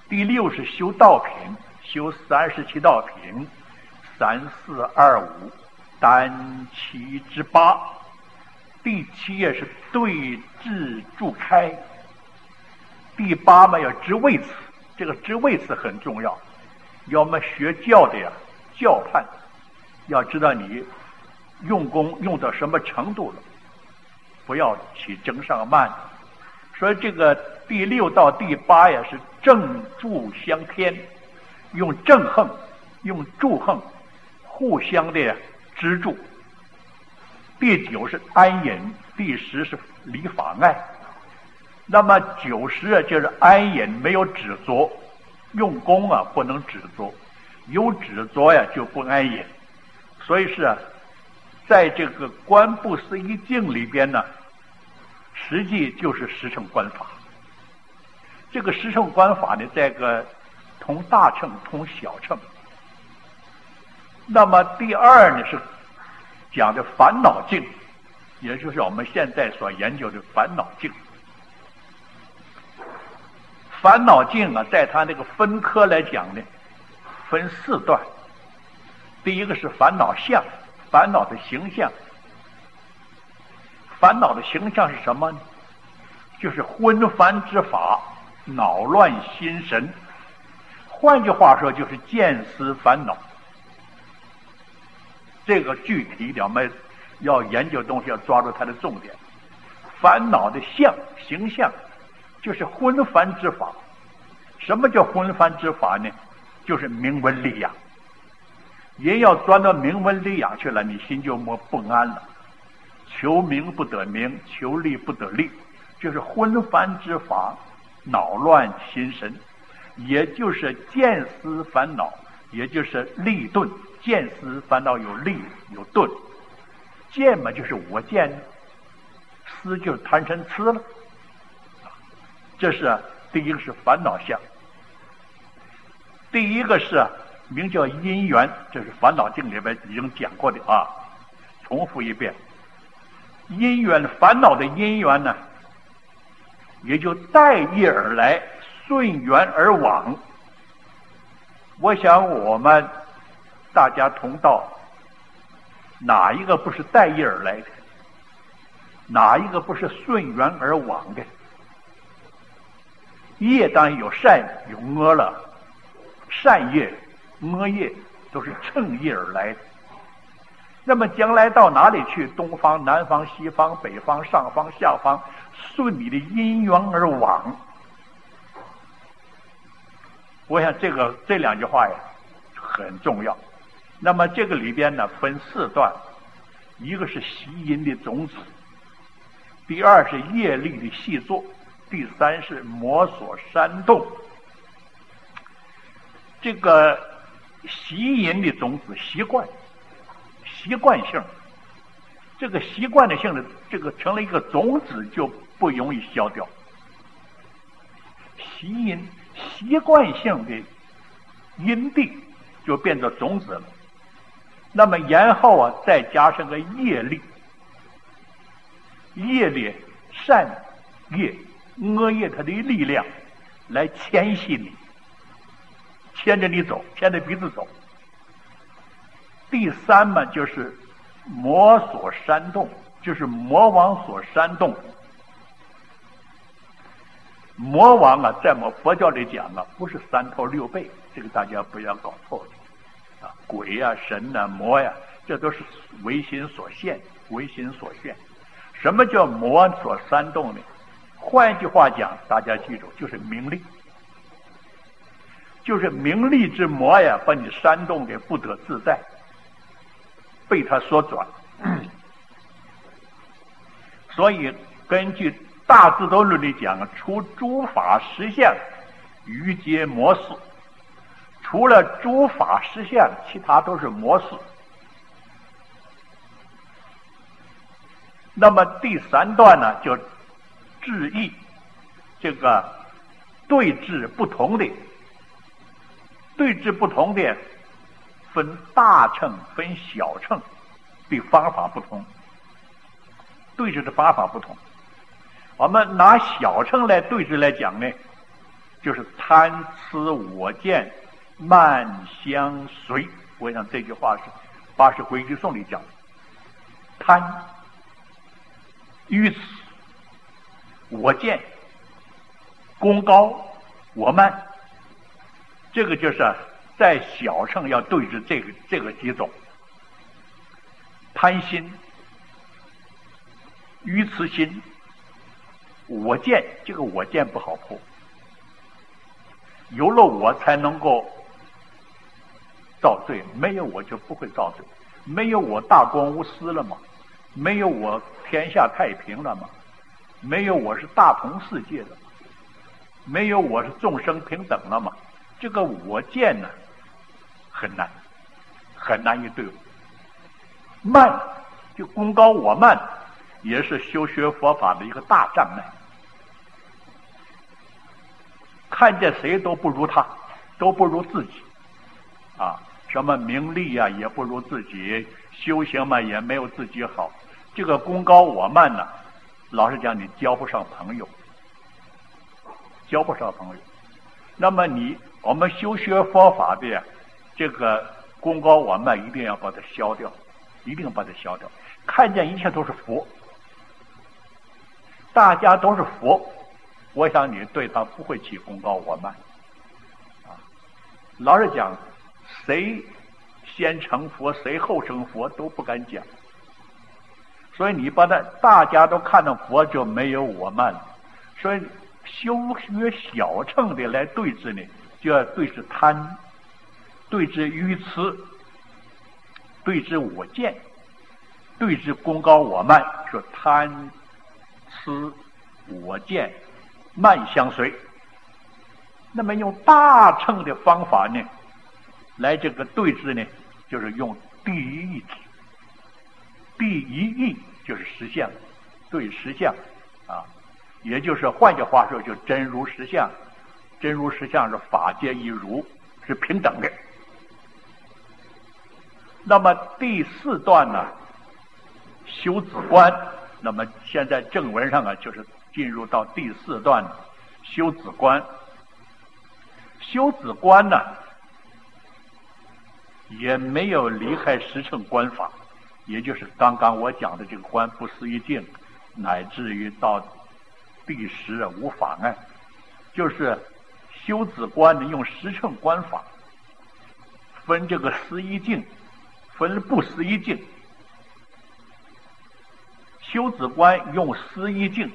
第六是修道品，修37道品，3、4、2、5，单七之8。第7也是对治助开。第8嘛要知位次，这个知位次很重要。要么学教的呀，教判要知道你用功用到什么程度了，不要起争上慢。所以这个第6到第8也是正助相偏，用正横用助横互相的支柱。第9是安隐，第10是离法爱。那么90就是安隐，没有执着，用功啊不能执着，有执着呀就不安隐。所以是在这个观不思议境里边呢，实际就是十乘观法。这个十乘观法呢，在个同大乘同小乘。那么第2呢是讲的烦恼境，也就是我们现在所研究的烦恼境。烦恼境啊，在它那个分科来讲呢，分4段。第一个是烦恼相，烦恼的形象。烦恼的形象是什么呢？就是昏烦之法，恼乱心神。换句话说，就是见思烦恼。这个具体一点，我们要研究东西要抓住它的重点。烦恼的形象就是昏烦之法。什么叫昏烦之法呢？就是名闻利养。人要钻到名闻利养去了，你心就不安了。求名不得名，求利不得利，就是昏烦之法，恼乱心神，也就是见思烦恼，也就是利钝。见思烦恼有利有钝，见嘛就是我见，思就是贪嗔痴了。这是第一个是烦恼相。第一个是名叫因缘，这是烦恼经里边已经讲过的啊，重复一遍。因缘，烦恼的因缘呢，也就带业而来，顺缘而往。我想我们大家同道，哪一个不是带业而来的？哪一个不是顺缘而往的？业当然有善有恶了，善业恶业都是乘业而来的。那么将来到哪里去？东方、南方、西方、北方、上方、下方，顺你的因缘而往。我想这2句话呀很重要。那么这个里边呢分4段，一个是习因的种子，第2是业力的细作，第3是魔所煽动。这个习因的种子，习惯性，这个习惯的性的这个成了一个种子，就不容易消掉。习因习惯性的因地就变作种子了。那么然后啊，再加上个业力，业力善业恶业它的力量来牵系你，牵着你走，牵着鼻子走。第3嘛，就是魔所煽动，就是魔王所煽动。魔王啊，在我们佛教里讲啊，不是3头6臂，这个大家不要搞错了。鬼呀、神呀、魔呀，这都是唯心所现，唯心所现。什么叫魔所煽动呢？换句话讲，大家记住，就是名利，就是名利之魔呀，把你煽动的不得自在，被他所转。所以根据大智度论里讲，除诸法实相，余皆魔事。除了诸法实相，其他都是魔事。那么第3段呢，就智义，这个对治不同的，分大乘分小乘的方法不同，对治的方法不同。我们拿小乘来对治来讲呢， 就是贪痴我见，慢相随。我想这句话是《八识规矩颂》里讲的。贪、愚痴、我见、功高、我慢，这个就是在小乘要对治这个几种。贪心、愚痴心、我见，这个我见不好破，有了我才能够造罪，没有我就不会造罪。没有我大公无私了吗？没有我天下太平了吗？没有我是大同世界了吗？没有我是众生平等了吗？这个我见呢，很难以对付。慢，就功高我慢，也是修学佛法的一个大障碍。看见谁都不如他，都不如自己啊！什么名利啊，也不如自己；修行嘛，也没有自己好。这个功高我慢呢，老实讲，你交不上朋友，交不上朋友。那么我们修学佛法的呀，这个功高我慢一定要把它消掉，一定把它消掉。看见一切都是佛，大家都是佛，我想你对他不会起功高我慢啊。老实讲，谁先成佛，谁后成佛都不敢讲。所以你把它大家都看到佛，就没有我慢了。所以修学小乘的来对治呢，就要对治贪，对治愚痴，对治我见，对治功高我慢。说贪痴我见慢相随。那么用大乘的方法呢，来这个对治呢，就是用第一义智。第一义就是实相，对实相啊，也就是换句话说，就真如实相。真如实相是法界一如，是平等的。那么第四段呢，修止观。那么现在正文上啊，就是进入到第四段修止观。修止观呢，也没有离开实乘观法，也就是刚刚我讲的这个观不思议境，乃至于到第十无法碍，就是修止观呢，用实乘观法分这个思议境，分不思议境。修止观用思议境，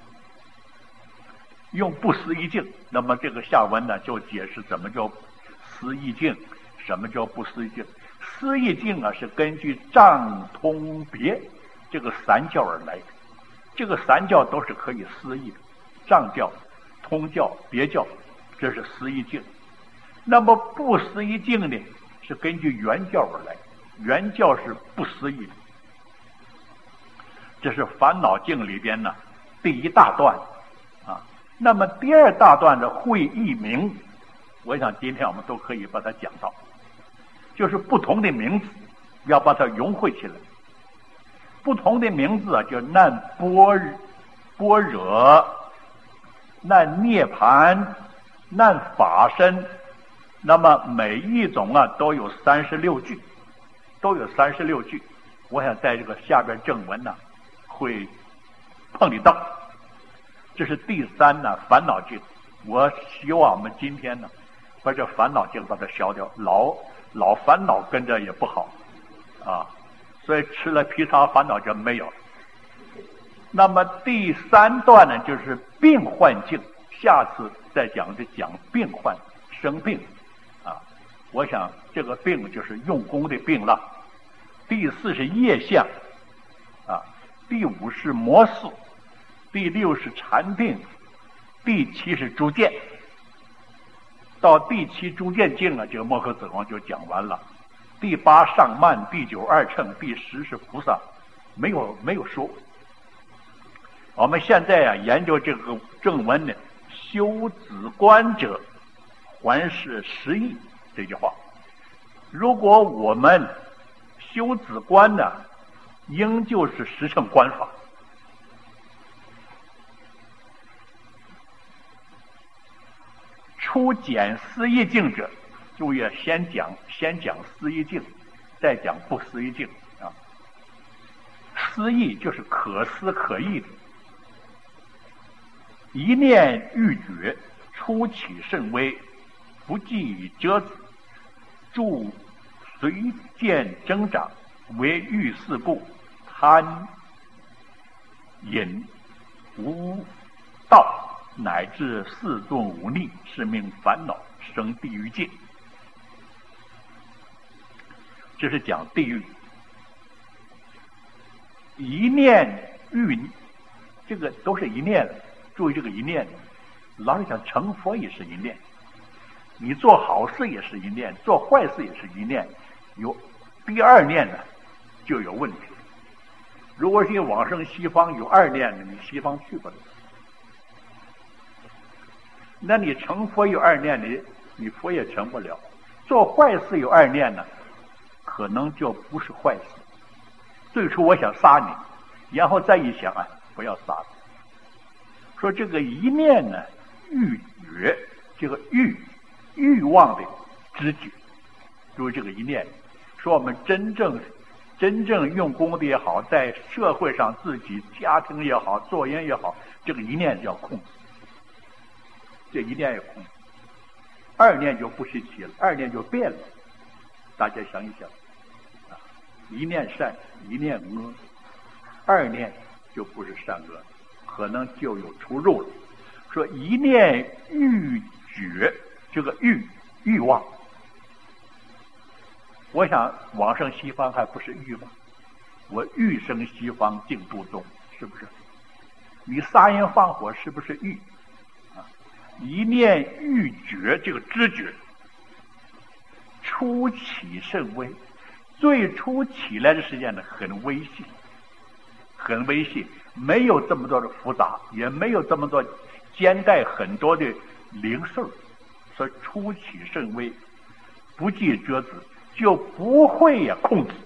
用不思议境。那么这个下文呢，就解释怎么叫思议境，什么叫不思议境。思议境啊，是根据藏通别这个三教而来的。这个三教都是可以思议的，藏教、通教、别教，这是思议境。那么不思议境呢，是根据原教而来，原教是不思议的。这是烦恼境里边呢第一大段啊。那么第二大段的会义名，我想今天我们都可以把它讲到，就是不同的名字要把它融汇起来。不同的名字啊，就难般若、难涅盘、难法身。那么每一种啊都有36句，都有36句。我想在这个下边正文呢会碰得到。这是第三呢，烦恼境。我希望我们今天呢把这烦恼境把它消掉，老烦恼跟着也不好啊，所以吃了披萨烦恼就没有了。那么第三段呢，就是病患境，下次再讲就讲病患生病啊。我想这个病就是用功的病了。第四是业相啊，第五是魔事，第六是禅定，第七是诸见。到第七诸见境了，这个摩诃子王就讲完了。第八上慢，第九二乘，第十是菩萨，没有说。我们现在啊研究这个正文呢，修止观者，还是实义这句话。如果我们修止观呢，应就是实乘观法。 初见思意境者，注意先讲思意境，再讲不思意境啊。思意就是可思可议的，一念欲绝，初起甚微，不计折子，助随渐增长，为欲四故，贪淫无道，乃至四纵无逆，是名烦恼，生地狱界。这是讲地狱。一念欲，这个都是一念，注意这个一念。老实讲，成佛也是一念，你做好事也是一念，做坏事也是一念，有第二念呢就有问题。如果是你往生西方有二念呢，你西方去不了。那你成佛有二念，你佛也成不了。做坏事有二念呢，可能就不是坏事。最初我想杀你，然后再一想啊，不要杀你。说这个一念呢，欲觉，这个欲望的知觉，就是这个一念。说我们真正用功的也好，在社会上自己家庭也好，做人也好，这个一念要控制，这一念要控制。二念就不稀奇了，二念就变了。大家想一想啊，一念善，一念恶，二念就不是善恶，可能就有出入了。说一念欲觉，这个欲望，我想往生西方还不是欲吗？我欲生西方净土中，是不是？你杀人放火是不是欲啊？一念欲觉，这个知觉初起甚微，最初起来的时间呢很微细，很微细，没有这么多的复杂，也没有这么多兼带很多的零碎，所以初起甚微，不计折子，就不会控制，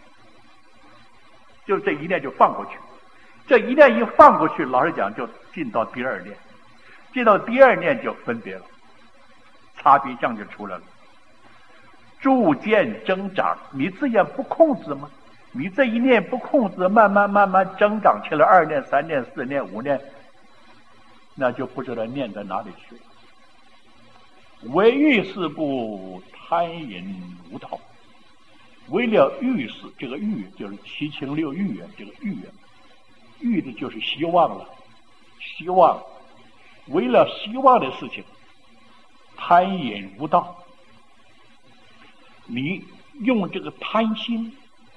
就这一念就放过去。这一念一放过去，老实讲就进到第二念，进到第二念就分别了，差别相就出来了。逐渐增长，你自然不控制吗？你这一念不控制，慢慢增长起来，二念、三念、四念、五念，那就不知道念在哪里去了。为欲事故，贪淫无道。为了欲事，这个欲就是七情六欲啊，这个欲啊，欲的就是希望了，希望。为了希望的事情，贪淫无道。你用这个贪心，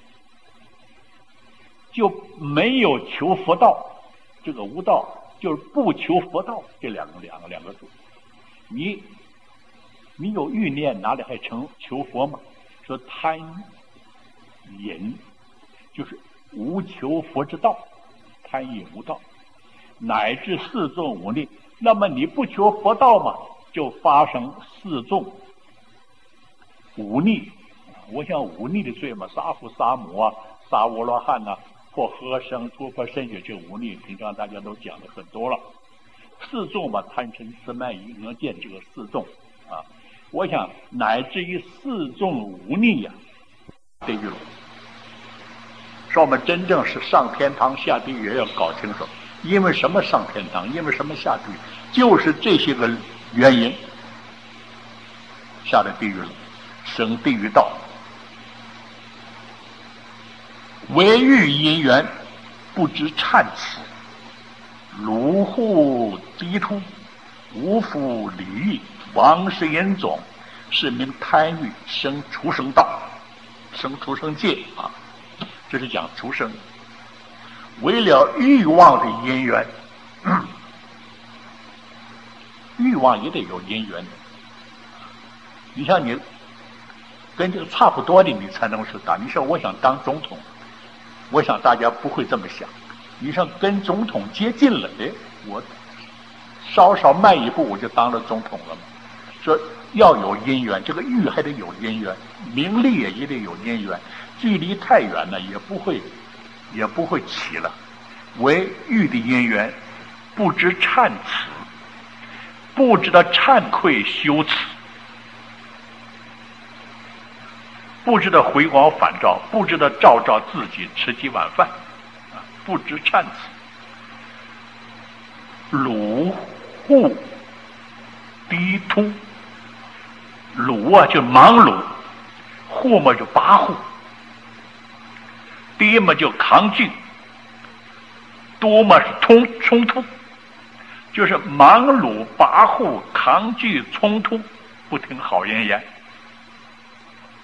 就没有求佛道。这个无道就是不求佛道，这两个字。你有欲念，哪里还成求佛吗？说贪淫就是无求佛之道，贪淫无道，乃至四纵无逆。那么你不求佛道嘛，就发生四纵忤逆。我想忤逆的罪嘛，杀父杀母啊，杀阿罗汉啊，破和生突破渗血，这忤逆平常大家都讲的很多了。四纵嘛，贪嗔痴慢疑恶见，这个四纵啊，我想乃至于四纵忤逆呀，地狱了。说我们真正是上天堂下地狱要搞清楚，因为什么上天堂，因为什么下地狱，就是这些个原因下了地狱了，生地狱道。为欲因缘，不知忏耻，鲁户低突，无复礼义，王是因种，是名贪欲，生畜生道，生畜生界啊。这是讲畜生。为了欲望的因缘，欲望也得有因缘。你像你跟这个差不多的，你才能是当。你说我想当总统，我想大家不会这么想。你说跟总统接近了，我稍稍迈一步我就当了总统了嘛。说要有因缘，这个欲还得有因缘，名利也得有因缘。距离太远了，也不会起了。为欲的因缘，不知忏耻， 不知道惭愧羞耻，不知道回光返照，不知道照自己吃几碗饭，不知惭耻。鲁户低突，鲁啊就忙碌，户嘛就跋扈，低嘛就抗拒，多嘛是冲突，就是忙碌、跋扈、抗拒、冲突，不听好人言。